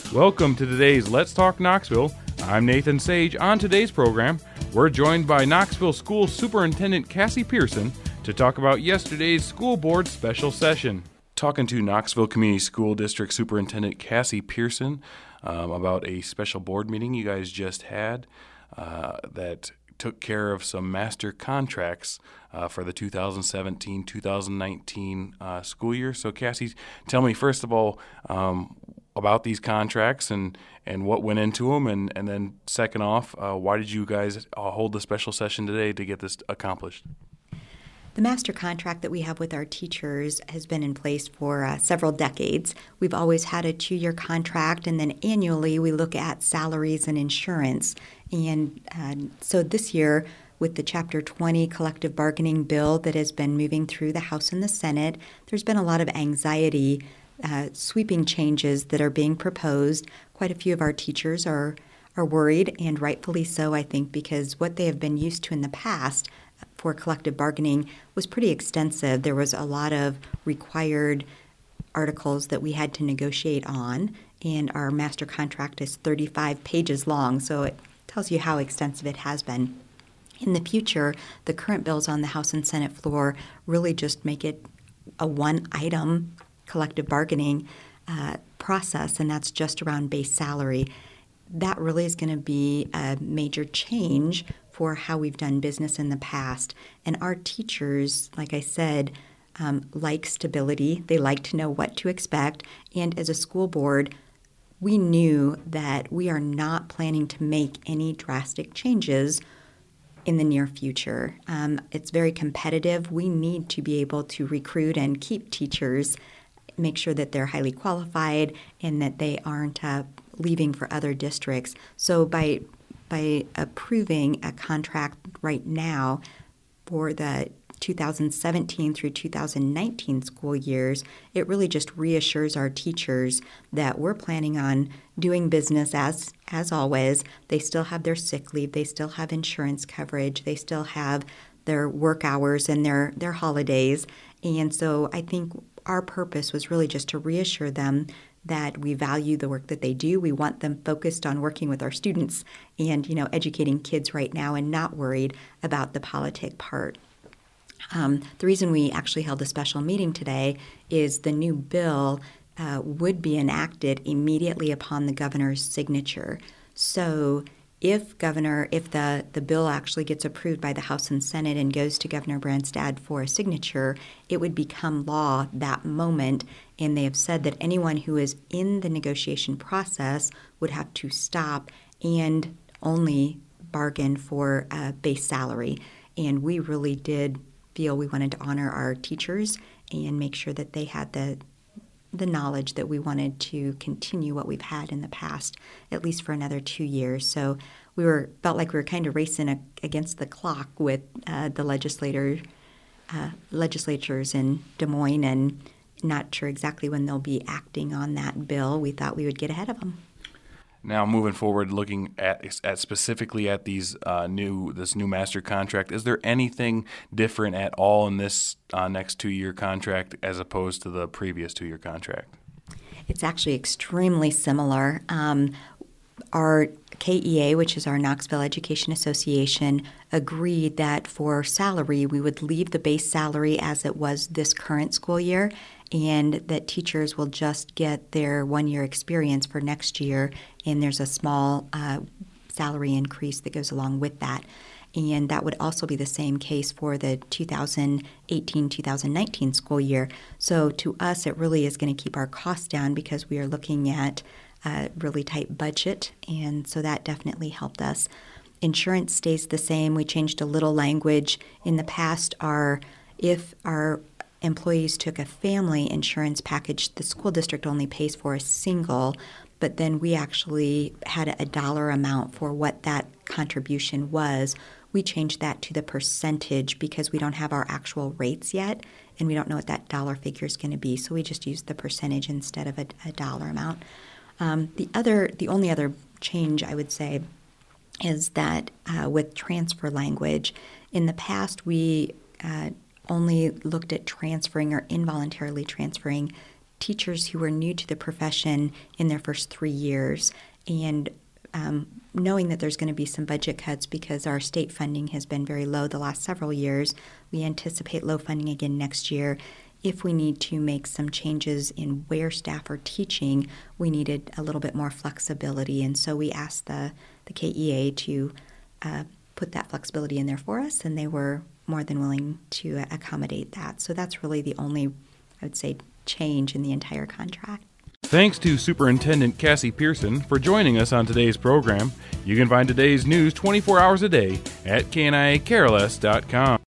Welcome to today's Let's Talk Knoxville. I'm Nathan Sage. On today's program, we're joined by Knoxville School Superintendent Cassie Pearson to talk about yesterday's school board special session. Talking to Knoxville Community School District Superintendent Cassie Pearson about a special board meeting you guys just had that took care of some master contracts for the 2017-2019 school year. So Cassie, tell me first of all about these contracts and what went into them, and then second off, why did you guys hold the special session today to get this accomplished? The master contract that we have with our teachers has been in place for several decades. We've always had a 2-year contract, and then annually we look at salaries and insurance. And so this year, with the Chapter 20 collective bargaining bill that has been moving through the House and the Senate, there's been a lot of anxiety, sweeping changes that are being proposed. Quite a few of our teachers are worried, and rightfully so, I think, because what they have been used to in the past for collective bargaining was pretty extensive. There was a lot of required articles that we had to negotiate on, and our master contract is 35 pages long, so it tells you how extensive it has been. In the future, the current bills on the House and Senate floor really just make it a one-item collective bargaining process, and that's just around base salary. That really is going to be a major change for how we've done business in the past. And our teachers, like I said, like stability. They like to know what to expect. And as a school board, we knew that we are not planning to make any drastic changes in the near future. It's very competitive. We need to be able to recruit and keep teachers, make sure that they're highly qualified and that they aren't leaving for other districts. So by approving a contract right now for the 2017 through 2019 school years, it really just reassures our teachers that we're planning on doing business as always. They still have their sick leave, they still have insurance coverage, they still have their work hours and their holidays. And so I think our purpose was really just to reassure them that we value the work that they do. We want them focused on working with our students and, educating kids right now and not worried about the politic part. The reason we actually held a special meeting today is the new bill would be enacted immediately upon the governor's signature. So if the bill actually gets approved by the House and Senate and goes to Governor Branstad for a signature, it would become law that moment. And they have said that anyone who is in the negotiation process would have to stop and only bargain for a base salary. And we really did feel we wanted to honor our teachers and make sure that they had the knowledge that we wanted to continue what we've had in the past, at least for another 2 years. So felt like we were kind of racing against the clock with the legislatures in Des Moines, and not sure exactly when they'll be acting on that bill. We thought we would get ahead of them. Now, moving forward, looking at specifically at this new master contract, is there anything different at all in this next 2-year contract as opposed to the previous 2-year contract? It's actually extremely similar. Our KEA, which is our Knoxville Education Association, agreed that for salary, we would leave the base salary as it was this current school year, and that teachers will just get their 1-year experience for next year, and there's a small salary increase that goes along with that. And that would also be the same case for the 2018-2019 school year. So to us, it really is going to keep our costs down because we are looking at a really tight budget, and so that definitely helped us. Insurance stays the same. We changed a little language. In the past, if our employees took a family insurance package, the school district only pays for a single, but then we actually had a dollar amount for what that contribution was. We changed that to the percentage because we don't have our actual rates yet, and we don't know what that dollar figure is going to be, so we just used the percentage instead of a dollar amount. The only other change I would say is that with transfer language, in the past we only looked at transferring or involuntarily transferring teachers who are new to the profession in their first 3 years. And knowing that there's going to be some budget cuts because our state funding has been very low the last several years, we anticipate low funding again next year. If we need to make some changes in where staff are teaching, we needed a little bit more flexibility. And so we asked the KEA to put that flexibility in there for us, and they were more than willing to accommodate that. So that's really the only, I would say, change in the entire contract. Thanks to Superintendent Cassie Pearson for joining us on today's program. You can find today's news 24 hours a day at kniakarolles.com.